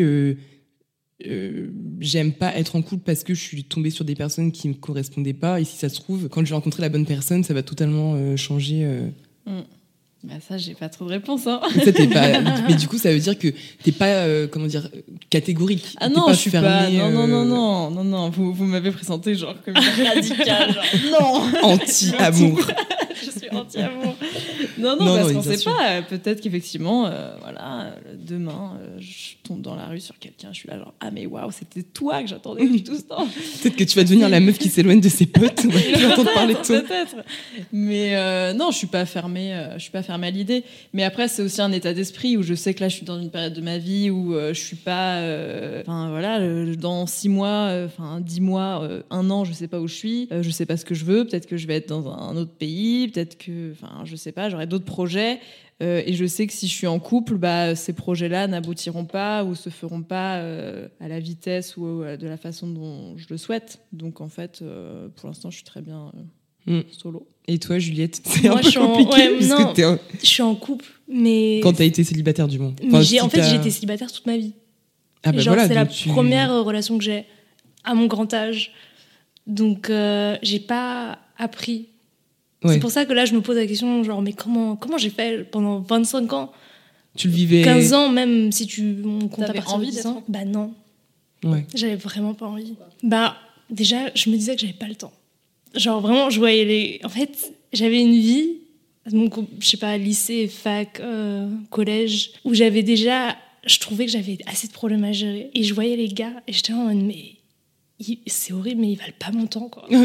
j'aime pas être en couple parce que je suis tombée sur des personnes qui me correspondaient pas, et si ça se trouve quand je vais rencontrer la bonne personne ça va totalement changer ça j'ai pas trop de réponse hein. Mais du coup ça veut dire que t'es pas catégorique. Non, je suis fermée, pas non, vous m'avez présenté genre comme une radicale genre non anti-amour. Je suis anti-amour. Non, parce qu'on sait pas. Peut-être qu'effectivement, demain, je tombe dans la rue sur quelqu'un, je suis là genre mais waouh, c'était toi que j'attendais depuis tout ce temps. Peut-être que tu vas devenir la meuf qui s'éloigne de ses potes. On va plus entendre parler de toi. Peut-être. Mais non, je suis pas fermée à l'idée. Mais après, c'est aussi un état d'esprit où je sais que là, je suis dans une période de ma vie où je suis pas. Dans 6 mois, 10 mois, 1 an, je sais pas où je suis. Je sais pas ce que je veux. Peut-être que je vais être dans un autre pays. Peut-être que, je sais sais pas, j'aurai d'autres projets. Et je sais que si je suis en couple, ces projets-là n'aboutiront pas ou se feront pas à la vitesse ou de la façon dont je le souhaite. Donc en fait, pour l'instant, je suis très bien solo. Et toi, Juliette, c'est Moi, un peu compliqué je suis en couple, mais quand t'as été célibataire du moins. Mais j'ai été célibataire toute ma vie. Ah c'est la première relation que j'ai à mon grand âge. Donc j'ai pas appris. Ouais. C'est pour ça que là, je me pose la question, genre, mais comment j'ai fait pendant 25 ans? Tu le vivais... 15 ans, même si on compte à partir partir de 10 ans. Non. Ouais. J'avais vraiment pas envie. Déjà, je me disais que j'avais pas le temps. Genre, vraiment, je voyais En fait, j'avais une vie, donc, je sais pas, lycée, fac, collège, où j'avais déjà... Je trouvais que j'avais assez de problèmes à gérer. Et je voyais les gars, et j'étais en mode, mais... C'est horrible, mais ils valent pas mon temps, quoi.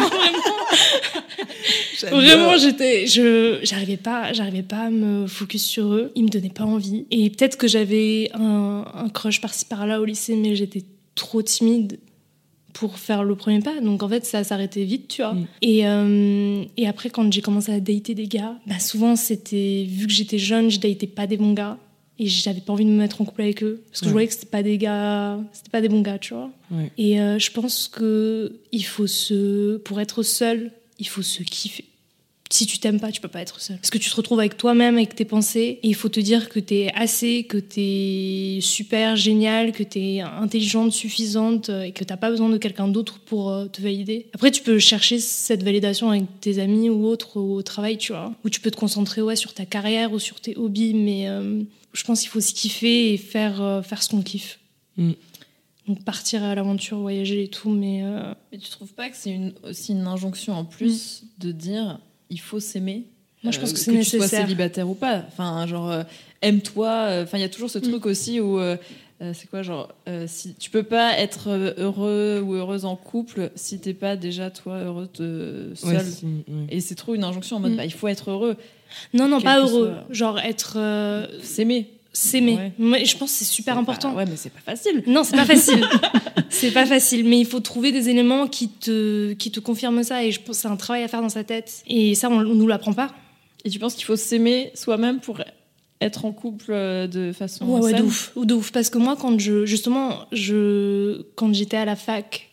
Vraiment, j'arrivais pas à me focus sur eux. Ils me donnaient pas envie. Et peut-être que j'avais un crush par-ci par-là au lycée, mais j'étais trop timide pour faire le premier pas. Donc en fait, ça s'arrêtait vite, tu vois. Et après, quand j'ai commencé à dater des gars, souvent c'était, vu que j'étais jeune, je datais pas des bons gars. Et j'avais pas envie de me mettre en couple avec eux parce que je voyais que c'était pas des bons gars, tu vois. Ouais. Et je pense que pour être seul, il faut se kiffer. Si tu t'aimes pas, tu peux pas être seul. Parce que tu te retrouves avec toi-même, avec tes pensées, et il faut te dire que t'es assez, que t'es super génial, que t'es intelligente, suffisante, et que t'as pas besoin de quelqu'un d'autre pour te valider. Après, tu peux chercher cette validation avec tes amis ou autres, ou au travail, tu vois. Ou tu peux te concentrer sur ta carrière ou sur tes hobbies, mais je pense qu'il faut se kiffer et faire ce qu'on kiffe. Donc partir à l'aventure, voyager et tout, mais tu trouves pas que c'est aussi une injonction en plus de dire il faut s'aimer? Moi, je pense que c'est que nécessaire. Tu sois célibataire ou pas. Enfin, genre, aime-toi. Enfin, il y a toujours ce truc aussi où... c'est quoi, genre, si tu peux pas être heureux ou heureuse en couple si t'es pas déjà, toi, heureuse seule. Ouais. Et c'est trop une injonction en mode, il faut être heureux. Non, pas heureux. Genre, être... S'aimer. Ouais. Moi, je pense que c'est super important. Ouais, mais c'est pas facile. Non, c'est pas facile. C'est pas facile, mais il faut trouver des éléments qui te confirment ça. Et je pense que c'est un travail à faire dans sa tête. Et ça, on nous l'apprend pas. Et tu penses qu'il faut s'aimer soi-même pour être en couple de façon ouais, saine? de ouf. Parce que moi, quand j'étais à la fac,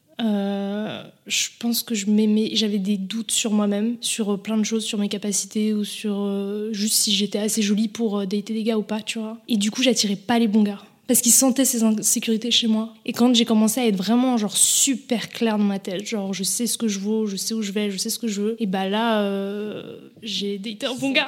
je pense que je m'aimais, j'avais des doutes sur moi-même, sur plein de choses, sur mes capacités ou sur juste si j'étais assez jolie pour dater des gars ou pas, tu vois. Et du coup, j'attirais pas les bons gars parce qu'ils sentaient ces insécurités chez moi. Et quand j'ai commencé à être vraiment genre super claire dans ma tête, genre je sais ce que je vaux, je sais où je vais, je sais ce que je veux, et là j'ai daté un bon gars.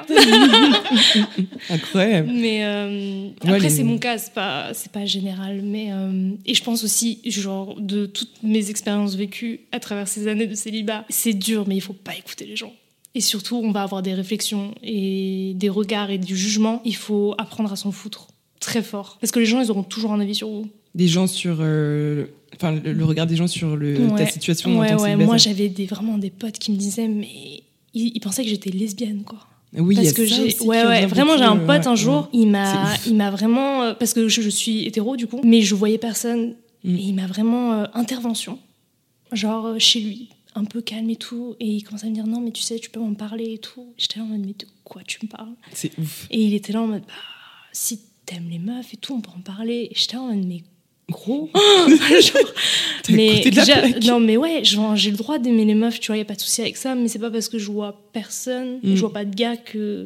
Incroyable. Mais après c'est mon cas, c'est pas général, mais et je pense aussi genre de toutes mes expériences vécues à travers ces années de célibat, c'est dur, mais il faut pas écouter les gens. Et surtout, on va avoir des réflexions et des regards et du jugement. Il faut apprendre à s'en foutre très fort. Parce que les gens, ils auront toujours un avis sur vous. Des gens sur... le regard des gens sur ta situation en tant que célibataire. Moi, j'avais vraiment des potes qui me disaient, mais ils pensaient que j'étais lesbienne, quoi. Oui, parce que j'ai vraiment j'ai un pote un jour, il m'a vraiment parce que je suis hétéro du coup, mais je voyais personne et il m'a vraiment intervention. Genre chez lui, un peu calme et tout, et il commençait à me dire non mais tu sais, tu peux m'en parler et tout. J'étais là en mode mais de quoi tu me parles? C'est ouf. Et il était là en mode si t'aimes les meufs et tout, on peut en parler. Et j'étais là en mode mais gros genre, mais non mais ouais, genre, j'ai le droit d'aimer les meufs, tu vois, y a pas de souci avec ça, mais c'est pas parce que je vois personne, je vois pas de gars que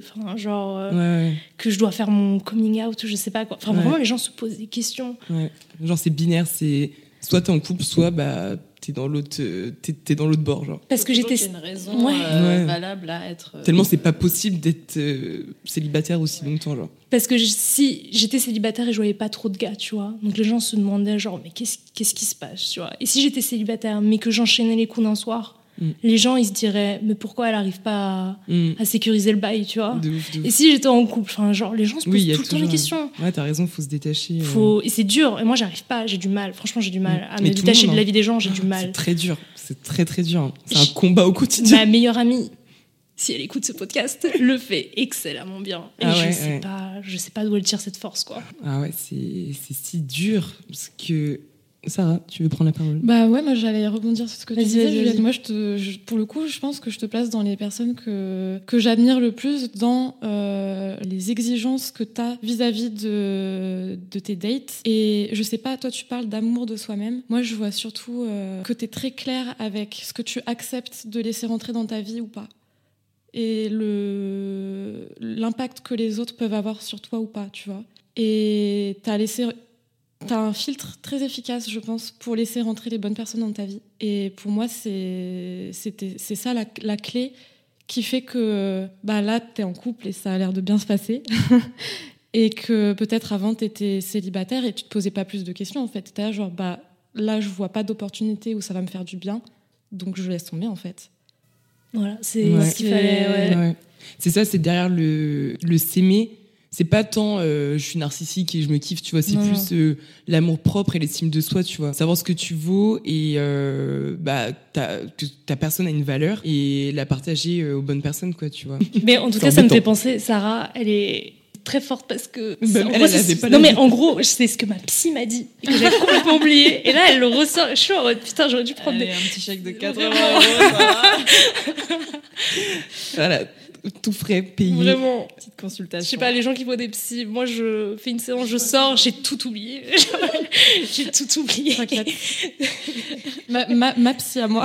que je dois faire mon coming out ou je sais pas quoi. Enfin vraiment les gens se posent des questions. Genre c'est binaire, c'est soit t'es en couple, soit t'es dans l'autre bord, genre. Parce que j'étais une raison valable à être tellement c'est pas possible d'être célibataire aussi longtemps, genre. Parce que si j'étais célibataire et je voyais pas trop de gars, tu vois, donc les gens se demandaient genre mais qu'est-ce qui se passe, tu vois. Et si j'étais célibataire mais que j'enchaînais les coups d'un soir, les gens ils se diraient mais pourquoi elle arrive pas à sécuriser le bail, tu vois. De ouf. Et si j'étais en couple, enfin genre les gens se posent tout le temps les questions. Ouais, t'as raison, faut se détacher. Et c'est dur, et moi j'arrive pas, j'ai du mal, franchement j'ai du mal à me détacher de la vie des gens, j'ai du mal. C'est très dur, c'est très très dur, c'est un combat au quotidien. Ma meilleure amie, si elle écoute ce podcast, le fait excellemment bien. Et je sais pas d'où elle tire cette force, quoi. Ah ouais, c'est si dur, parce que Sarah, tu veux prendre la parole? Bah ouais, moi j'allais rebondir sur ce que tu disais, Vas-y. Juliette. Moi, pour le coup, je pense que je te place dans les personnes que j'admire le plus dans les exigences que tu as vis-à-vis de tes dates. Et je sais pas, toi tu parles d'amour de soi-même. Moi, je vois surtout que tu es très clair avec ce que tu acceptes de laisser rentrer dans ta vie ou pas. Et l'impact que les autres peuvent avoir sur toi ou pas, tu vois. Et t'as un filtre très efficace, je pense, pour laisser rentrer les bonnes personnes dans ta vie. Et pour moi, c'est ça la clé qui fait que là, t'es en couple et ça a l'air de bien se passer. Et que peut-être avant, t'étais célibataire et tu te posais pas plus de questions, en fait. T'étais là, genre, là, je vois pas d'opportunité où ça va me faire du bien, donc je laisse tomber, en fait. Voilà, c'est ce qu'il fallait. Ouais. C'est ça, c'est derrière le s'aimer. C'est pas tant je suis narcissique et je me kiffe, tu vois, c'est plus l'amour propre et l'estime de soi, tu vois. Savoir ce que tu vaux et que ta personne a une valeur et la partager aux bonnes personnes, quoi, tu vois. Mais en tout cas, ça me fait penser, Sarah, elle est très forte parce que... mais en gros, c'est ce que ma psy m'a dit et que j'avais complètement oublié. Et là, elle le ressort. Je suis en mode, putain, j'aurais dû prendre un petit chèque de 80 €. Voilà. Tout frais, payé. Vraiment. Petite consultation. Je sais pas, les gens qui voient des psys, moi je fais une séance, je sors, j'ai tout oublié. J'ai tout oublié. T'inquiète. ma psy à moi.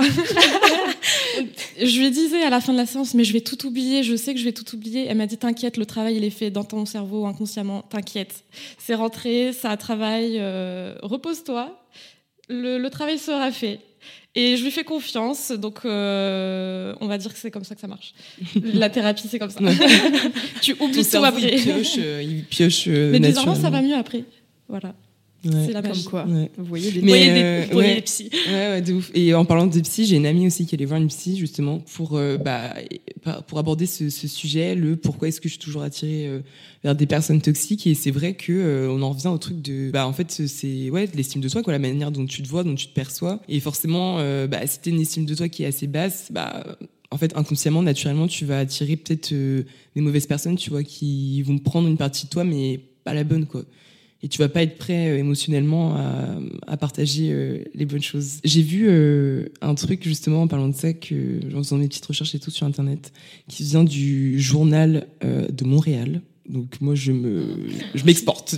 Je lui disais à la fin de la séance, mais je vais tout oublier, je sais que je vais tout oublier. Elle m'a dit, t'inquiète, le travail il est fait dans ton cerveau inconsciemment, t'inquiète. C'est rentré, ça travaille, repose-toi, le travail sera fait. Et je lui fais confiance, donc on va dire que c'est comme ça que ça marche. La thérapie, c'est comme ça. Tu oublies tout après. Il pioche mais bizarrement, ça va mieux après. Voilà. Ouais. C'est la magie. Comme quoi. Ouais. Vous voyez des des psys. Ouais, de ouf. Et en parlant de psy, j'ai une amie aussi qui allait voir une psy justement pour aborder ce sujet, le pourquoi est-ce que je suis toujours attirée vers des personnes toxiques. Et c'est vrai que on en revient au truc de en fait c'est de l'estime de soi, quoi, la manière dont tu te vois, dont tu te perçois. Et forcément si t'as une estime de toi qui est assez basse, en fait, inconsciemment, naturellement, tu vas attirer peut-être des mauvaises personnes, tu vois, qui vont prendre une partie de toi, mais pas la bonne, quoi. Et tu vas pas être prêt émotionnellement à partager les bonnes choses. J'ai vu un truc justement en parlant de ça, en faisant mes petites recherches et tout sur internet, qui vient du journal de Montréal. Donc moi je m'exporte.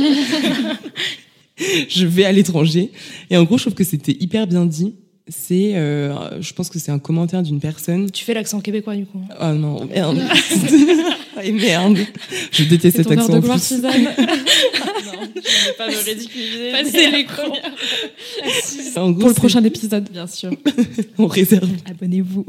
Je vais à l'étranger. Et en gros je trouve que c'était hyper bien dit. Je pense que c'est un commentaire d'une personne. Tu fais l'accent québécois du coup. Ah non, merde. Ah, merde. Je déteste cet accent en plus. Suzanne. Non, je ne vais pas me ridiculiser. Passer l'écran. En gros, pour le prochain épisode, bien sûr. On réserve. Abonnez-vous.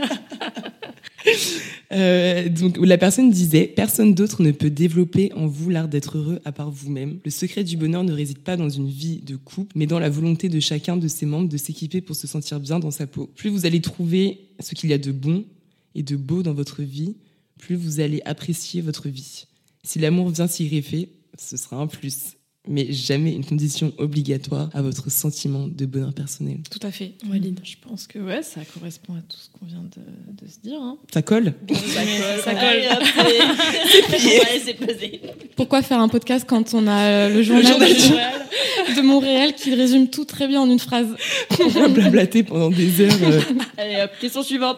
Donc la personne disait: personne d'autre ne peut développer en vous l'art d'être heureux à part vous-même. Le secret du bonheur ne réside pas dans une vie de couple, mais dans la volonté de chacun de ses membres de s'équiper pour se sentir bien dans sa peau. Plus vous allez trouver ce qu'il y a de bon et de beau dans votre vie, plus vous allez apprécier votre vie. Si l'amour vient s'y greffer, ce sera un plus, mais jamais une condition obligatoire à votre sentiment de bonheur personnel. Tout à fait. Valide. Je pense que ça correspond à tout ce qu'on vient de se dire. Hein. Ça colle ? Ça colle. C'est pesé. Pourquoi faire un podcast quand on a le journal de Montréal qui résume tout très bien en une phrase? On va blablater pendant des heures. Allez hop, question suivante.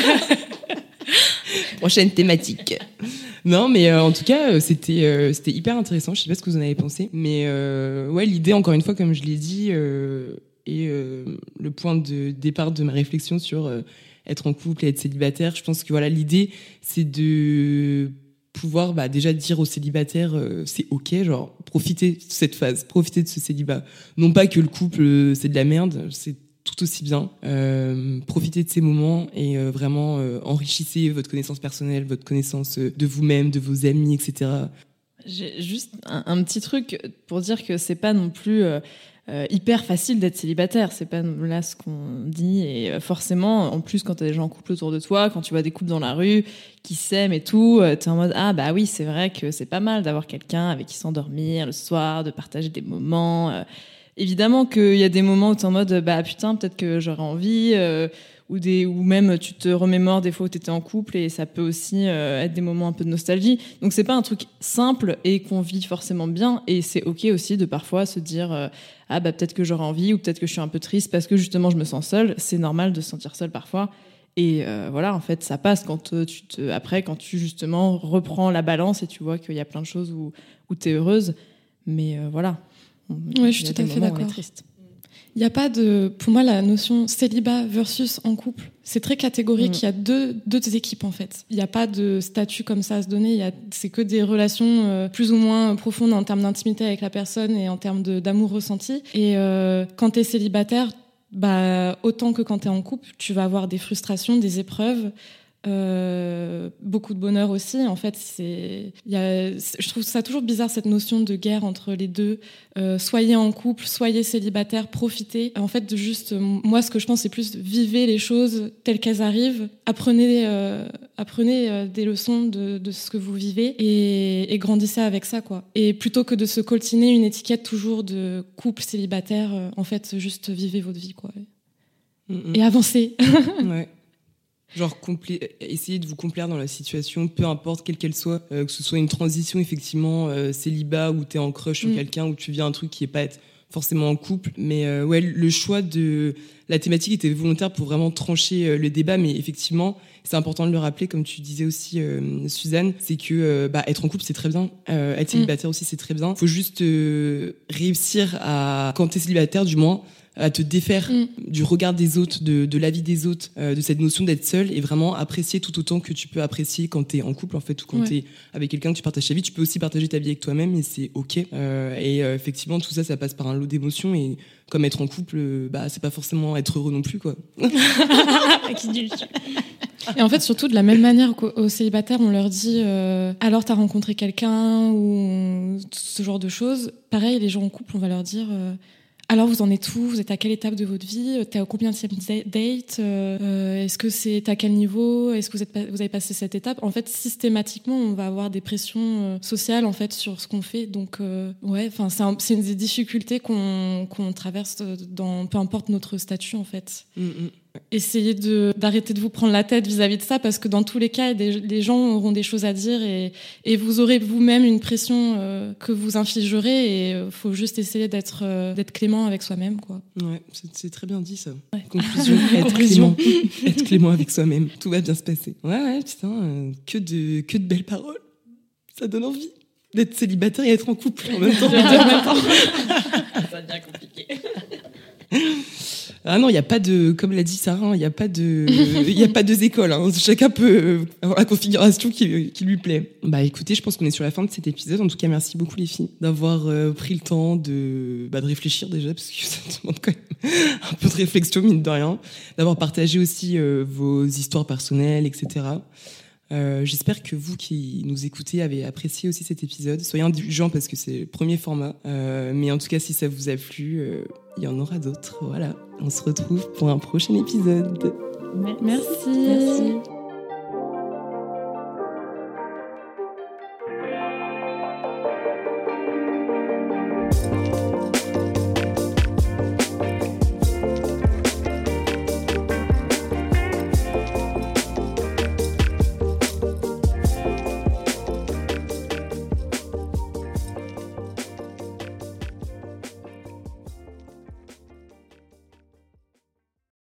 Prochaine thématique. Non, mais en tout cas, c'était hyper intéressant. Je sais pas ce que vous en avez pensé, mais l'idée, encore une fois, comme je l'ai dit, est le point de départ de ma réflexion sur être en couple et être célibataire. Je pense que l'idée, c'est de pouvoir déjà dire aux célibataires c'est ok, genre profitez de cette phase, profitez de ce célibat. Non pas que le couple c'est de la merde, c'est tout aussi bien. Profitez de ces moments et vraiment enrichissez votre connaissance personnelle, votre connaissance de vous-même, de vos amis, etc. J'ai juste un petit truc pour dire que c'est pas non plus hyper facile d'être célibataire. C'est pas là ce qu'on dit. Et forcément, en plus, quand t'as des gens en couple autour de toi, quand tu vois des couples dans la rue qui s'aiment et tout, t'es en mode ah bah oui, c'est vrai que c'est pas mal d'avoir quelqu'un avec qui s'endormir le soir, de partager des moments. Évidemment qu'il y a des moments où t'es en mode putain, peut-être que j'aurais envie ou même tu te remémores des fois où tu étais en couple et ça peut aussi être des moments un peu de nostalgie. Donc c'est pas un truc simple et qu'on vit forcément bien, et c'est ok aussi de parfois se dire ah bah peut-être que j'aurais envie, ou peut-être que je suis un peu triste parce que justement je me sens seule. C'est normal de se sentir seule parfois, et voilà, en fait ça passe quand quand tu justement reprends la balance et tu vois qu'il y a plein de choses où tu es heureuse, mais voilà. Ouais, je suis tout à fait d'accord. Il n'y a pas pour moi, la notion célibat versus en couple, c'est très catégorique. Il y a deux équipes, en fait. Il n'y a pas de statut comme ça à se donner. C'est que des relations plus ou moins profondes en termes d'intimité avec la personne et en termes d'amour ressenti. Et quand tu es célibataire, autant que quand tu es en couple, tu vas avoir des frustrations, des épreuves, beaucoup de bonheur aussi. En fait, je trouve ça toujours bizarre, cette notion de guerre entre les deux. Soyez en couple, soyez célibataire, profitez. En fait, moi, ce que je pense, c'est plus vivez les choses telles qu'elles arrivent. Apprenez des leçons de ce que vous vivez et grandissez avec ça, quoi. Et plutôt que de se coltiner une étiquette toujours de couple célibataire, en fait, juste vivez votre vie, quoi. Et avancez. Ouais. Genre, essayez de vous complaire dans la situation, peu importe quelle qu'elle soit, que ce soit une transition, effectivement, célibat, où t'es en crush sur quelqu'un, où tu vis un truc qui est pas être forcément en couple. Mais ouais, le choix de la thématique était volontaire pour vraiment trancher le débat, mais effectivement, c'est important de le rappeler, comme tu disais aussi, Suzanne, c'est que être en couple, c'est très bien, être célibataire aussi, c'est très bien. Faut juste réussir à, quand t'es célibataire, du moins, à te défaire du regard des autres, de l'avis des autres, de cette notion d'être seul, et vraiment apprécier tout autant que tu peux apprécier quand t'es en couple, en fait, ou quand t'es avec quelqu'un que tu partages ta vie. Tu peux aussi partager ta vie avec toi-même, et c'est ok. Effectivement, tout ça, ça passe par un lot d'émotions, et comme être en couple, c'est pas forcément être heureux non plus, quoi. Et en fait, surtout de la même manière qu'aux célibataires, on leur dit alors t'as rencontré quelqu'un, ou ce genre de choses. Pareil, les gens en couple, on va leur dire alors vous en êtes où ? Vous êtes à quelle étape de votre vie ? T'es à combien de date ? Est-ce que t'es à quel niveau ? Est-ce que vous avez passé cette étape ? En fait, systématiquement, on va avoir des pressions sociales, en fait, sur ce qu'on fait. Donc c'est une des difficultés qu'on traverse dans peu importe notre statut, en fait. Essayez d'arrêter de vous prendre la tête vis-à-vis de ça, parce que dans tous les cas, les gens auront des choses à dire, et vous aurez vous-même une pression que vous infligerez, et faut juste essayer d'être clément avec soi-même, quoi. Ouais, c'est très bien dit, ça. Ouais. Conclusion, être clément avec soi-même. Tout va bien se passer. Ouais, putain, que de belles paroles. Ça donne envie d'être célibataire et être en couple en même temps. Ça devient compliqué. Ah non, il y a pas de, comme l'a dit Sarah, il y a pas deux écoles. Hein. Chacun peut avoir la configuration qui lui plaît. Écoutez, je pense qu'on est sur la fin de cet épisode. En tout cas, merci beaucoup les filles d'avoir pris le temps de réfléchir déjà, parce que ça demande quand même un peu de réflexion, mine de rien, d'avoir partagé aussi vos histoires personnelles, etc. J'espère que vous qui nous écoutez avez apprécié aussi cet épisode. Soyez indulgents parce que c'est le premier format, mais en tout cas, si ça vous a plu, il y en aura d'autres. Voilà, on se retrouve pour un prochain épisode. Merci.